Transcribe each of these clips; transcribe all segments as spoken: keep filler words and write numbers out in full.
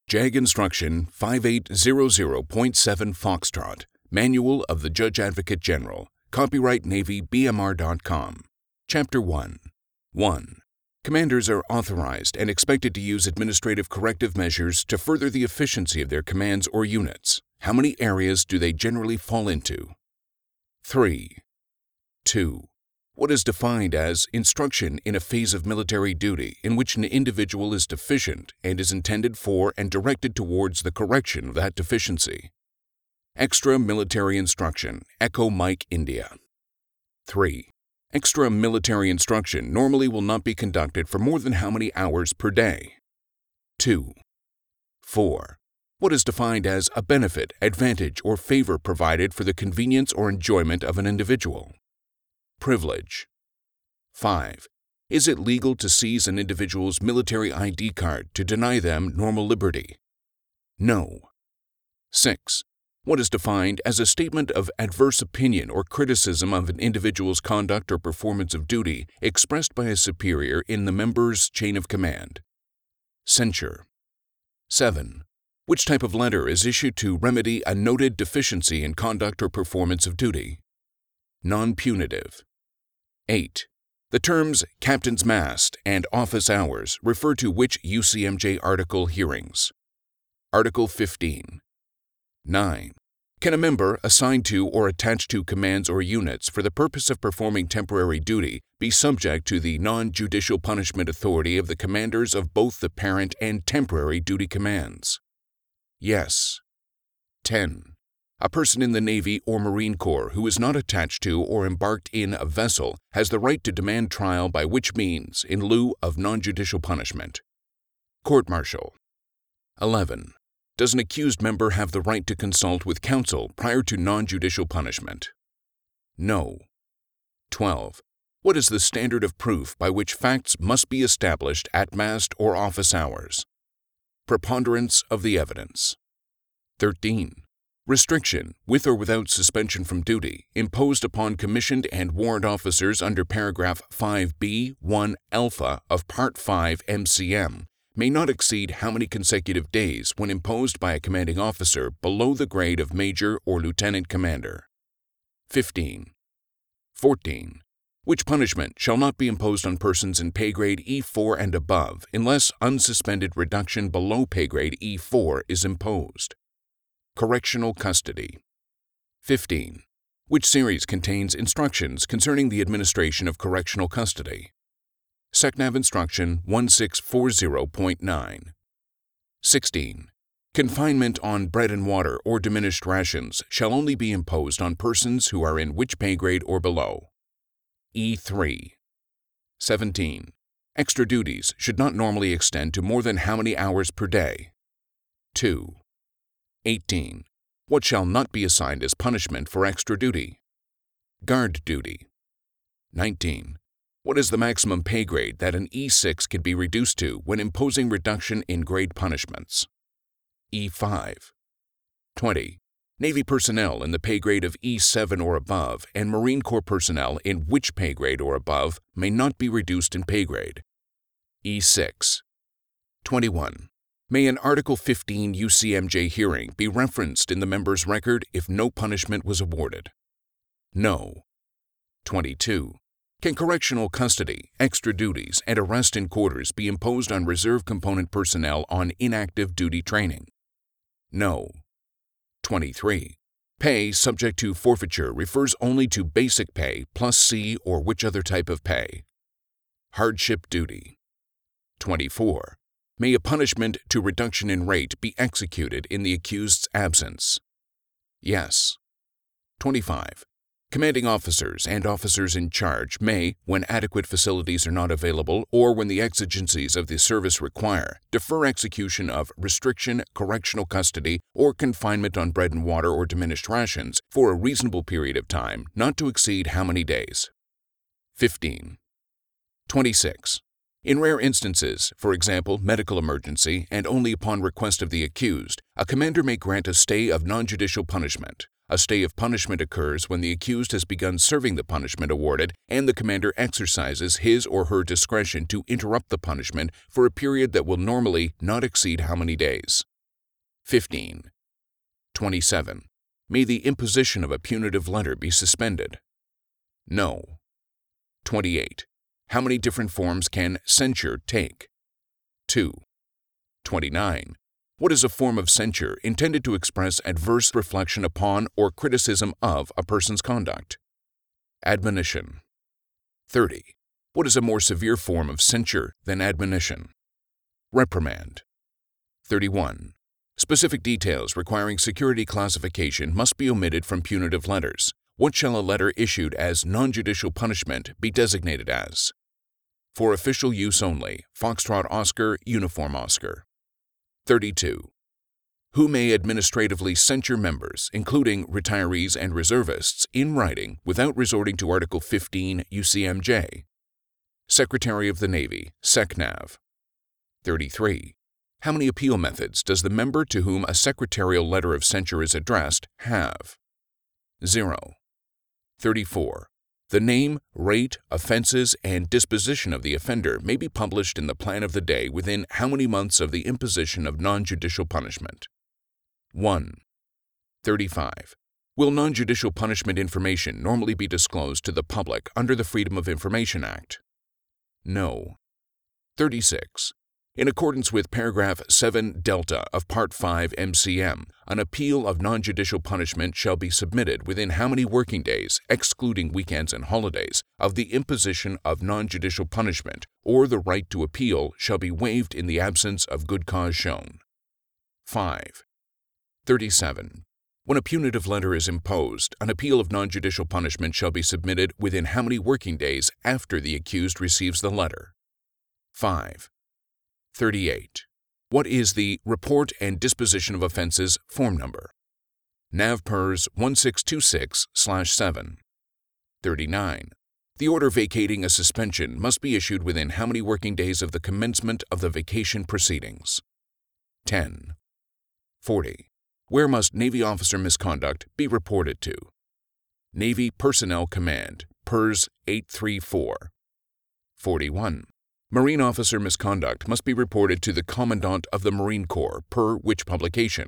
JAG Instruction fifty-eight hundred point seven Foxtrot, Manual of the Judge Advocate General, copyright Navy B M R dot com. Chapter one. one. Commanders are authorized and expected to use administrative corrective measures to further the efficiency of their commands or units. How many areas do they generally fall into? three. two. What is defined as instruction in a phase of military duty in which an individual is deficient and is intended for and directed towards the correction of that deficiency? Extra military instruction, Echo Mike India. three. Extra military instruction normally will not be conducted for more than how many hours per day? two. four. What is defined as a benefit, advantage, or favor provided for the convenience or enjoyment of an individual? Privilege. five. Is it legal to seize an individual's military I D card to deny them normal liberty? No. six. What is defined as a statement of adverse opinion or criticism of an individual's conduct or performance of duty expressed by a superior in the member's chain of command? Censure. seven. Which type of letter is issued to remedy a noted deficiency in conduct or performance of duty? Non-punitive. eight. The terms Captain's Mast and Office Hours refer to which U C M J article hearings? Article fifteen. nine. Can a member assigned to or attached to commands or units for the purpose of performing temporary duty be subject to the non-judicial punishment authority of the commanders of both the parent and temporary duty commands? Yes. ten. A person in the Navy or Marine Corps who is not attached to or embarked in a vessel has the right to demand trial by which means in lieu of non-judicial punishment? Court-martial. eleven. Does an accused member have the right to consult with counsel prior to non-judicial punishment? No. twelve. What is the standard of proof by which facts must be established at mast or office hours? Preponderance of the evidence. thirteen. Restriction, with or without suspension from duty, imposed upon commissioned and warrant officers under paragraph five B one alpha of Part five M C M may not exceed how many consecutive days when imposed by a commanding officer below the grade of major or lieutenant commander? fifteen. fourteen. Which punishment shall not be imposed on persons in pay grade E four and above unless unsuspended reduction below pay grade E four is imposed? Correctional custody. fifteen. Which series contains instructions concerning the administration of correctional custody? SecNav Instruction sixteen forty point nine. sixteen. Confinement on bread and water or diminished rations shall only be imposed on persons who are in which pay grade or below? E three. seventeen. Extra duties should not normally extend to more than how many hours per day? two. eighteen. What shall not be assigned as punishment for extra duty? Guard duty. nineteen. What is the maximum pay grade that an E six can be reduced to when imposing reduction in grade punishments? E five. twenty. Navy personnel in the pay grade of E seven or above and Marine Corps personnel in which pay grade or above may not be reduced in pay grade? E six. twenty-one. May an Article fifteen U C M J hearing be referenced in the member's record if no punishment was awarded? No. twenty-two. Can correctional custody, extra duties, and arrest in quarters be imposed on reserve component personnel on inactive duty training? No. twenty-three. Pay subject to forfeiture refers only to basic pay plus C or which other type of pay? Hardship duty. twenty-four. May a punishment to reduction in rate be executed in the accused's absence? Yes. twenty-five. Commanding officers and officers in charge may, when adequate facilities are not available or when the exigencies of the service require, defer execution of restriction, correctional custody, or confinement on bread and water or diminished rations for a reasonable period of time not to exceed how many days? fifteen. twenty-six. In rare instances, for example, medical emergency, and only upon request of the accused, a commander may grant a stay of non-judicial punishment. A stay of punishment occurs when the accused has begun serving the punishment awarded and the commander exercises his or her discretion to interrupt the punishment for a period that will normally not exceed how many days? fifteen. twenty-seven. May the imposition of a punitive letter be suspended? No. twenty-eight. How many different forms can censure take? two. twenty-nine. What is a form of censure intended to express adverse reflection upon or criticism of a person's conduct? Admonition. thirty. What is a more severe form of censure than admonition? Reprimand. thirty-one. Specific details requiring security classification must be omitted from punitive letters. What shall a letter issued as non-judicial punishment be designated as? For official use only, Foxtrot Oscar, Uniform Oscar. thirty-two. Who may administratively censure members, including retirees and reservists, in writing without resorting to Article fifteen U C M J? Secretary of the Navy, SecNav. thirty-three. How many appeal methods does the member to whom a secretarial letter of censure is addressed have? Zero. thirty-four. The name, rate, offenses, and disposition of the offender may be published in the plan of the day within how many months of the imposition of non-judicial punishment? one. thirty-five. Will non-judicial punishment information normally be disclosed to the public under the Freedom of Information Act? No. thirty-six. In accordance with paragraph seven delta of Part five M C M, an appeal of non-judicial punishment shall be submitted within how many working days, excluding weekends and holidays, of the imposition of non-judicial punishment, or the right to appeal shall be waived in the absence of good cause shown? five. thirty-seven. When a punitive letter is imposed, an appeal of non-judicial punishment shall be submitted within how many working days after the accused receives the letter? five. thirty-eight. What is the Report and Disposition of Offenses form number? N A V P E R S one six two six slash seven. thirty-nine. The order vacating a suspension must be issued within how many working days of the commencement of the vacation proceedings? ten. forty. Where must Navy officer misconduct be reported to? Navy Personnel Command, P E R S eight three four. forty-one. Marine officer misconduct must be reported to the Commandant of the Marine Corps per which publication?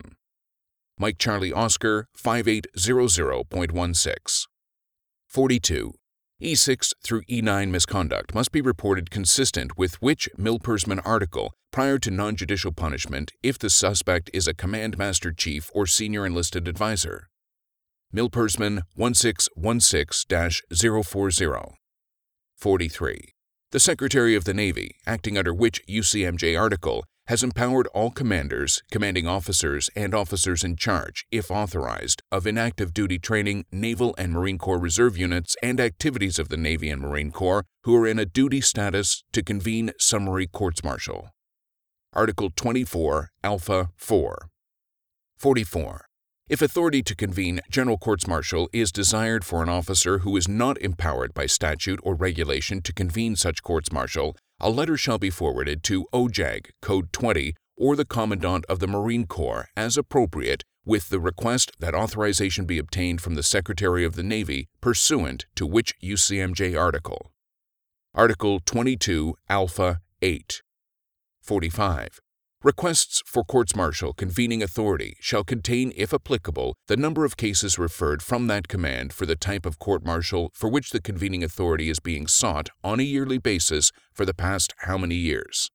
Mike Charlie Oscar five eight zero zero point one six. forty-two. E six through E nine misconduct must be reported consistent with which Milpersman article prior to non-judicial punishment if the suspect is a Command Master Chief or Senior Enlisted Advisor? Milpersman one six one six dash zero four zero. forty-three. The Secretary of the Navy, acting under which U C M J article, has empowered all commanders, commanding officers, and officers in charge, if authorized, of inactive duty training, Naval and Marine Corps Reserve units and activities of the Navy and Marine Corps who are in a duty status to convene summary courts-martial. Article twenty-four, Alpha four. forty-four. If authority to convene general courts-martial is desired for an officer who is not empowered by statute or regulation to convene such courts-martial, a letter shall be forwarded to O J A G, Code twenty, or the Commandant of the Marine Corps as appropriate, with the request that authorization be obtained from the Secretary of the Navy pursuant to which U C M J article. Article twenty-two, Alpha eight. forty-five. Requests for courts-martial convening authority shall contain, if applicable, the number of cases referred from that command for the type of court-martial for which the convening authority is being sought on a yearly basis for the past how many years?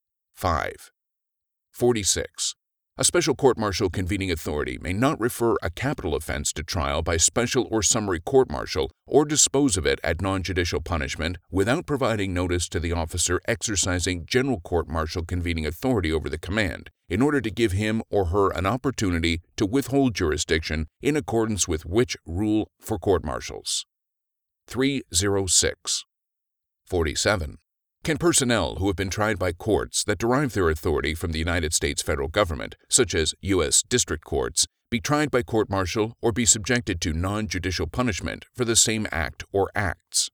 five. forty-six. A special court-martial convening authority may not refer a capital offense to trial by special or summary court-martial or dispose of it at non-judicial punishment without providing notice to the officer exercising general court-martial convening authority over the command, in order to give him or her an opportunity to withhold jurisdiction in accordance with which rule for court-martials. three oh six. forty-seven. Can personnel who have been tried by courts that derive their authority from the United States federal government, such as U S district courts, be tried by court-martial or be subjected to non-judicial punishment for the same act or acts?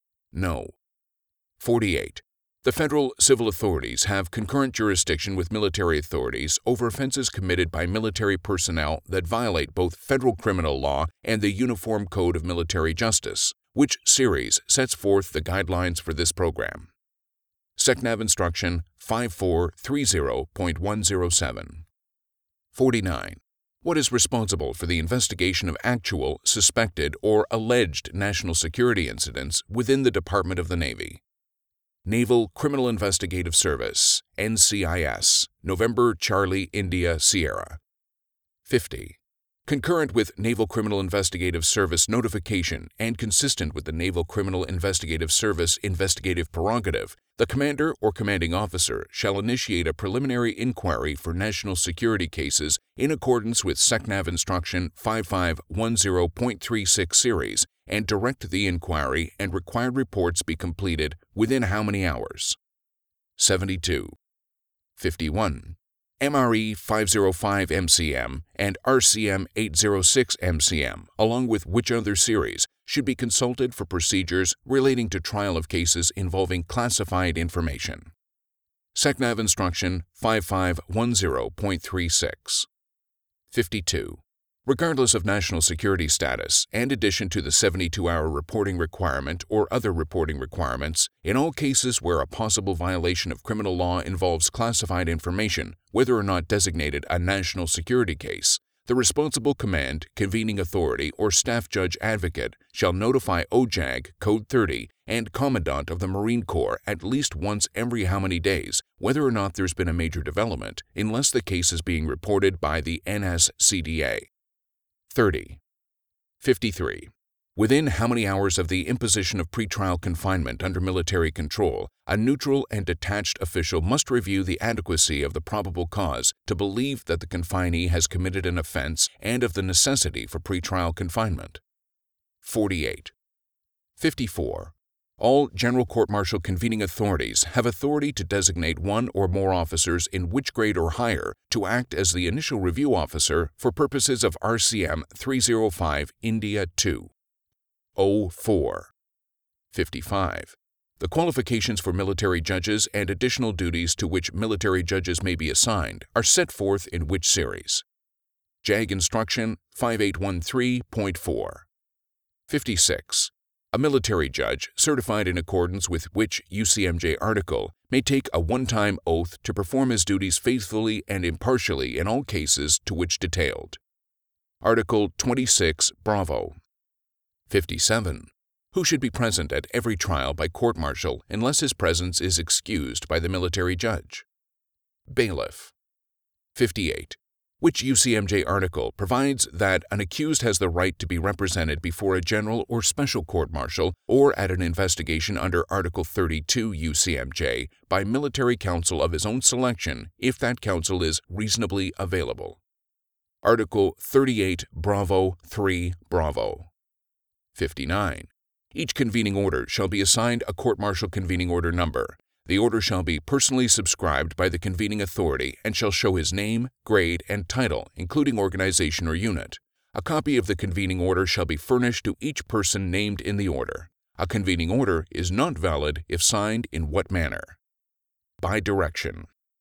No. forty-eight. The federal civil authorities have concurrent jurisdiction with military authorities over offenses committed by military personnel that violate both federal criminal law and the Uniform Code of Military Justice, which series sets forth the guidelines for this program. SecNav Instruction five four three zero point one zero seven. forty-nine. What is responsible for the investigation of actual, suspected, or alleged national security incidents within the Department of the Navy? Naval Criminal Investigative Service, N C I S, November Charlie India Sierra. fifty. Concurrent with Naval Criminal Investigative Service notification and consistent with the Naval Criminal Investigative Service investigative prerogative, the commander or commanding officer shall initiate a preliminary inquiry for national security cases in accordance with SECNAV Instruction fifty-five ten point thirty-six series and direct the inquiry and required reports be completed within how many hours? seventy-two. fifty-one. M R E five oh five M C M and R C M eight oh six M C M, along with which other series, should be consulted for procedures relating to trial of cases involving classified information. SECNAV Instruction fifty-five ten point thirty-six. fifty-two. Regardless of national security status, and addition to the seventy-two hour reporting requirement or other reporting requirements, in all cases where a possible violation of criminal law involves classified information, whether or not designated a national security case, the responsible command, convening authority, or staff judge advocate shall notify O J A G Code thirty and Commandant of the Marine Corps at least once every how many days whether or not there's been a major development, unless the case is being reported by the N S C D A. thirty. fifty-three. Within how many hours of the imposition of pretrial confinement under military control, a neutral and detached official must review the adequacy of the probable cause to believe that the confinee has committed an offense and of the necessity for pretrial confinement? forty-eight. fifty-four. All general court-martial convening authorities have authority to designate one or more officers in which grade or higher to act as the initial review officer for purposes of R C M three oh five India two. oh four. fifty-five. The qualifications for military judges and additional duties to which military judges may be assigned are set forth in which series? J A G Instruction fifty-eight thirteen point four. fifty-six. A military judge, certified in accordance with which U C M J article, may take a one-time oath to perform his duties faithfully and impartially in all cases to which detailed. Article twenty-six, Bravo. fifty-seven. Who should be present at every trial by court-martial unless his presence is excused by the military judge? Bailiff. fifty-eight. Which U C M J article provides that an accused has the right to be represented before a general or special court-martial or at an investigation under Article thirty-two U C M J by military counsel of his own selection if that counsel is reasonably available? Article thirty-eight Bravo three Bravo. fifty-nine. Each convening order shall be assigned a court-martial convening order number. The order shall be personally subscribed by the convening authority and shall show his name, grade, and title, including organization or unit. A copy of the convening order shall be furnished to each person named in the order. A convening order is not valid if signed in what manner? By direction.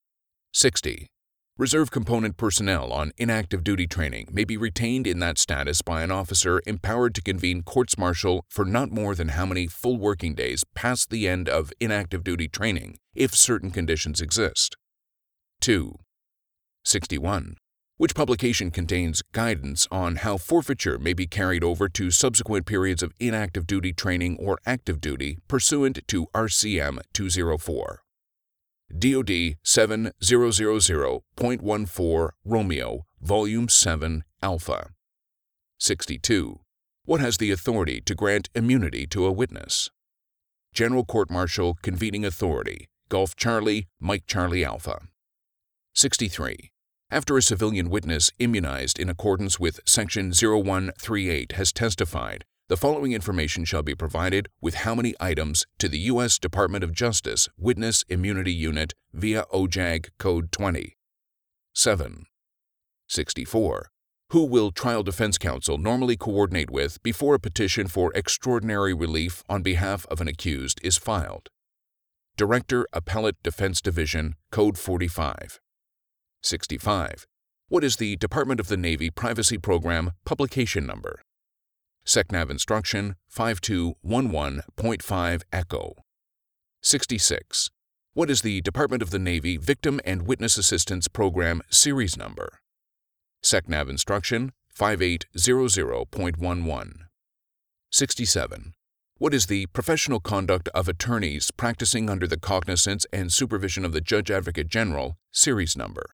sixty. Reserve component personnel on inactive duty training may be retained in that status by an officer empowered to convene courts-martial for not more than how many full working days past the end of inactive duty training, if certain conditions exist. two. sixty-one. Which publication contains guidance on how forfeiture may be carried over to subsequent periods of inactive duty training or active duty pursuant to R C M two oh four. D O D seven thousand point fourteen Romeo, Volume seven, Alpha. sixty-two. What has the authority to grant immunity to a witness? General Court-Martial Convening Authority, Golf Charlie, Mike Charlie Alpha. sixty-three. After a civilian witness immunized in accordance with Section oh one thirty-eight has testified, the following information shall be provided with how many items to the U S Department of Justice Witness Immunity Unit via O J A G Code twenty. seven. sixty-four. Who will trial defense counsel normally coordinate with before a petition for extraordinary relief on behalf of an accused is filed? Director Appellate Defense Division, Code forty-five. sixty-five. What is the Department of the Navy Privacy Program publication number? SECNAV Instruction fifty-two eleven point five Echo. sixty-six. What is the Department of the Navy Victim and Witness Assistance Program series number? SecNav Instruction five eight zero zero point one one. sixty-seven. What is the professional conduct of attorneys practicing under the cognizance and supervision of the Judge Advocate General, series number?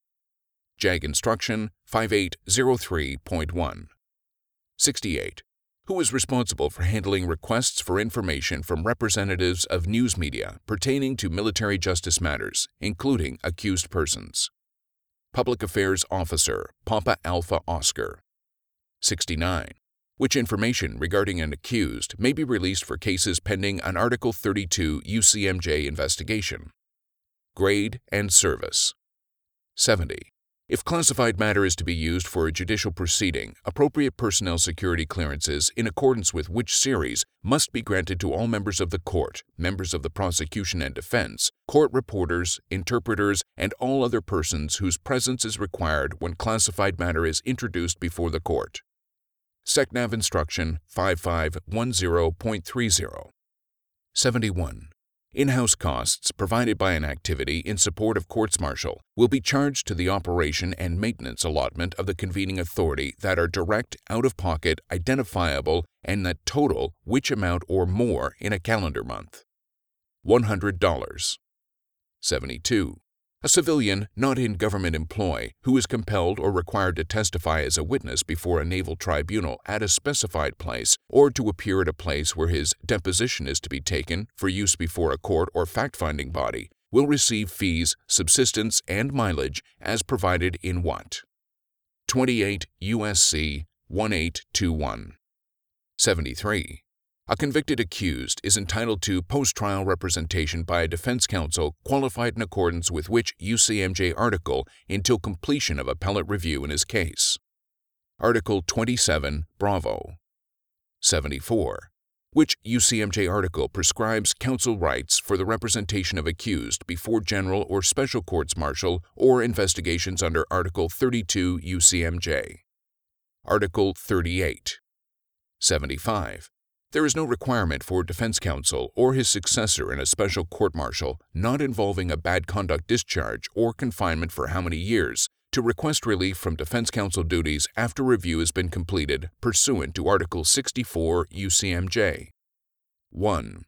JAG Instruction five eight zero three point one. sixty-eight. Who is responsible for handling requests for information from representatives of news media pertaining to military justice matters, including accused persons? Public Affairs Officer, Papa Alpha Oscar. sixty-nine. Which information regarding an accused may be released for cases pending an Article thirty-two U C M J investigation? Grade and service. seventy. If classified matter is to be used for a judicial proceeding, appropriate personnel security clearances in accordance with which series must be granted to all members of the court, members of the prosecution and defense, court reporters, interpreters, and all other persons whose presence is required when classified matter is introduced before the court. SecNav Instruction five five one zero point three zero. seventy-one. In-house costs provided by an activity in support of courts-martial will be charged to the operation and maintenance allotment of the convening authority that are direct, out-of-pocket, identifiable, and that total which amount or more in a calendar month. one hundred dollars. seventy-two. A civilian not in government employ who is compelled or required to testify as a witness before a naval tribunal at a specified place or to appear at a place where his deposition is to be taken for use before a court or fact-finding body will receive fees, subsistence, and mileage as provided in what? twenty-eight U S C eighteen twenty-one. seventy-three. A convicted accused is entitled to post-trial representation by a defense counsel qualified in accordance with which U C M J article until completion of appellate review in his case. Article twenty-seven, Bravo. seventy-four. Which U C M J article prescribes counsel rights for the representation of accused before general or special courts-martial or investigations under Article thirty-two U C M J? Article thirty-eight. seventy-five. There is no requirement for defense counsel or his successor in a special court-martial not involving a bad conduct discharge or confinement for how many years to request relief from defense counsel duties after review has been completed pursuant to Article sixty-four U C M J. one.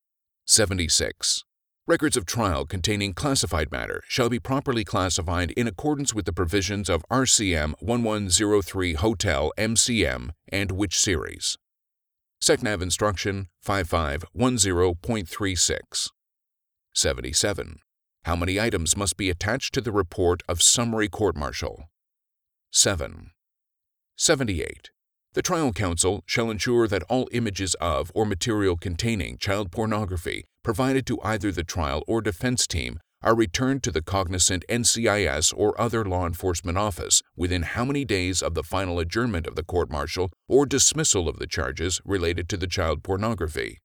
seventy-six. Records of trial containing classified matter shall be properly classified in accordance with the provisions of R C M eleven oh three Hotel M C M and which series? SecNav Instruction five five one zero point three six. seventy-seven. How many items must be attached to the report of summary court-martial? seven. seventy-eight. The trial counsel shall ensure that all images of or material containing child pornography provided to either the trial or defense team are returned to the cognizant N C I S or other law enforcement office within how many days of the final adjournment of the court-martial or dismissal of the charges related to the child pornography?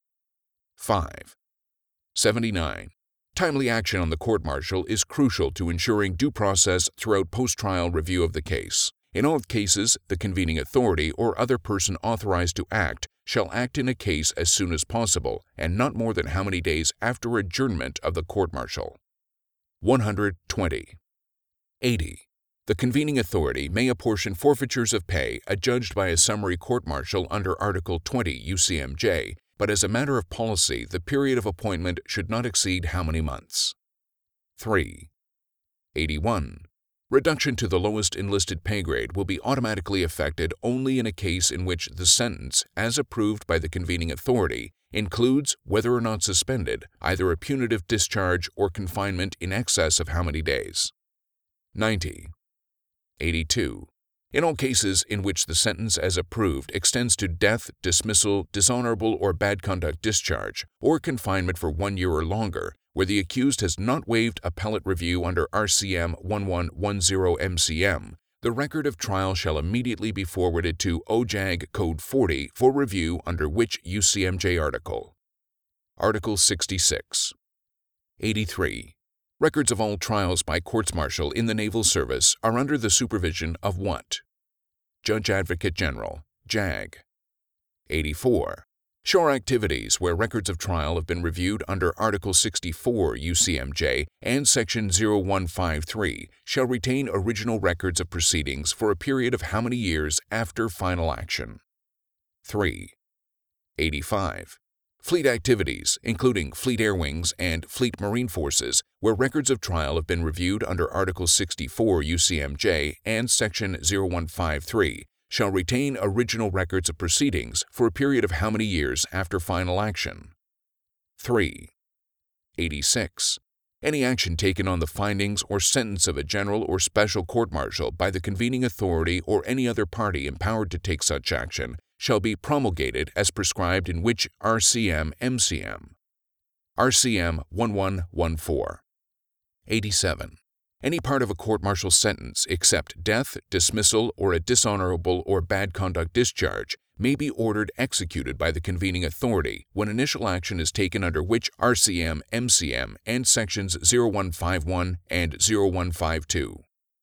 five. seventy-nine. Timely action on the court-martial is crucial to ensuring due process throughout post-trial review of the case. In all cases, the convening authority or other person authorized to act shall act in a case as soon as possible and not more than how many days after adjournment of the court-martial? one hundred twenty. eighty. The convening authority may apportion forfeitures of pay adjudged by a summary court-martial under Article twenty U C M J, but as a matter of policy, the period of appointment should not exceed how many months? three. eighty-one. Reduction to the lowest enlisted pay grade will be automatically effected only in a case in which the sentence, as approved by the convening authority, includes, whether or not suspended, either a punitive discharge or confinement in excess of how many days? ninety. eighty-two. In all cases in which the sentence as approved extends to death, dismissal, dishonorable or bad conduct discharge, or confinement for one year or longer, where the accused has not waived appellate review under R C M eleven ten M C M, the record of trial shall immediately be forwarded to O J A G Code forty for review under which U C M J article? Article sixty-six. eighty-three. Records of all trials by courts-martial in the naval service are under the supervision of what? Judge Advocate General, J A G. eighty-four. Shore activities where records of trial have been reviewed under Article sixty-four U C M J and Section zero one five three shall retain original records of proceedings for a period of how many years after final action? three. eighty-five. Fleet activities, including Fleet Air Wings and Fleet Marine Forces, where records of trial have been reviewed under Article sixty-four U C M J and Section zero one five three, shall retain original records of proceedings for a period of how many years after final action? three. eighty-six. Any action taken on the findings or sentence of a general or special court-martial by the convening authority or any other party empowered to take such action shall be promulgated as prescribed in which R C M M C M? R C M eleven fourteen. eighty-seven. Any part of a court-martial sentence except death, dismissal, or a dishonorable or bad conduct discharge may be ordered executed by the convening authority when initial action is taken under which R C M M C M and Sections zero one five one and zero one five two.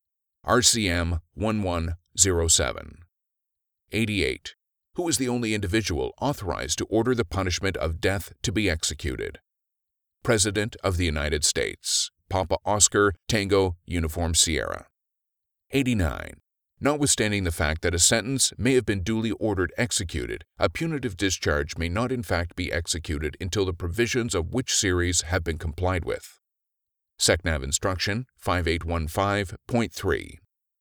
R C M eleven oh seven. eighty-eight. Who is the only individual authorized to order the punishment of death to be executed? President of the United States. Papa Oscar, Tango, Uniform Sierra. eighty-nine. Notwithstanding the fact that a sentence may have been duly ordered executed, a punitive discharge may not in fact be executed until the provisions of which series have been complied with. SecNav Instruction five eight one five point three.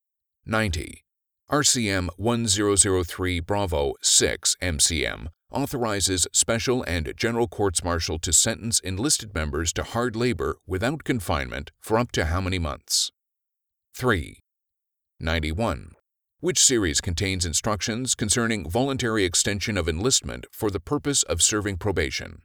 ninety. R C M ten oh three Bravo six M C M authorizes special and general courts-martial to sentence enlisted members to hard labor without confinement for up to how many months? three. ninety-one. Which series contains instructions concerning voluntary extension of enlistment for the purpose of serving probation?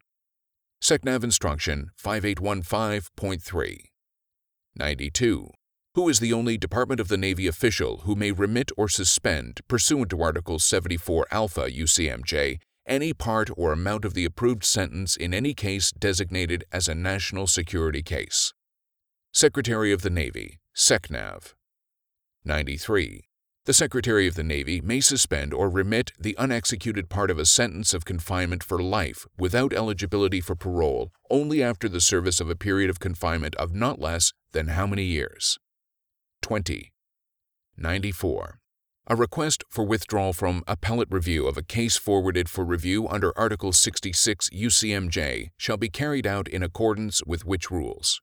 SecNav Instruction five eight one five point three. ninety-two. Who is the only Department of the Navy official who may remit or suspend, pursuant to Article seventy-four Alpha U C M J, any part or amount of the approved sentence in any case designated as a national security case? Secretary of the Navy, SecNav. ninety-three. The Secretary of the Navy may suspend or remit the unexecuted part of a sentence of confinement for life without eligibility for parole only after the service of a period of confinement of not less than how many years? twenty. ninety-four. A request for withdrawal from appellate review of a case forwarded for review under Article sixty-six U C M J shall be carried out in accordance with which rules?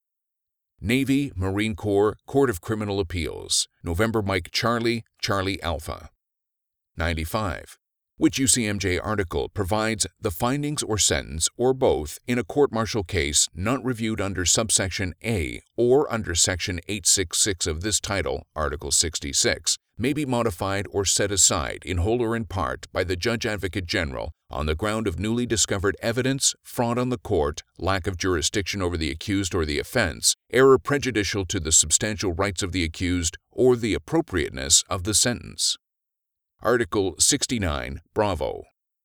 Navy, Marine Corps, Court of Criminal Appeals, November Mike Charlie, Charlie Alpha. ninety-five. Which U C M J article provides the findings or sentence, or both, in a court-martial case not reviewed under subsection A or under Section eight sixty-six of this title, Article sixty-six, may be modified or set aside in whole or in part by the Judge Advocate General on the ground of newly discovered evidence, fraud on the court, lack of jurisdiction over the accused or the offense, error prejudicial to the substantial rights of the accused, or the appropriateness of the sentence? Article sixty-nine, Bravo.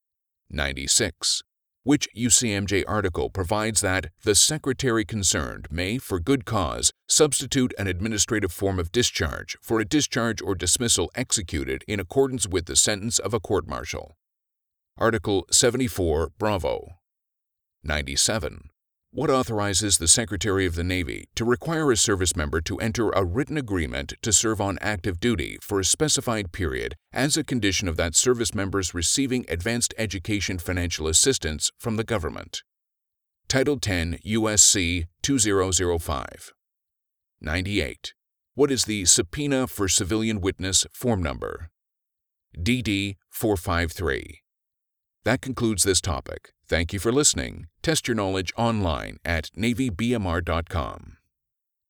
ninety-six. Which U C M J article provides that the Secretary concerned may, for good cause, substitute an administrative form of discharge for a discharge or dismissal executed in accordance with the sentence of a court-martial? Article seventy-four, Bravo. ninety-seven. What authorizes the Secretary of the Navy to require a service member to enter a written agreement to serve on active duty for a specified period as a condition of that service member's receiving advanced education financial assistance from the government? Title ten U S C two thousand five. ninety-eight. What is the Subpoena for Civilian Witness form number? D D four five three. That concludes this topic. Thank you for listening. Test your knowledge online at Navy B M R dot com.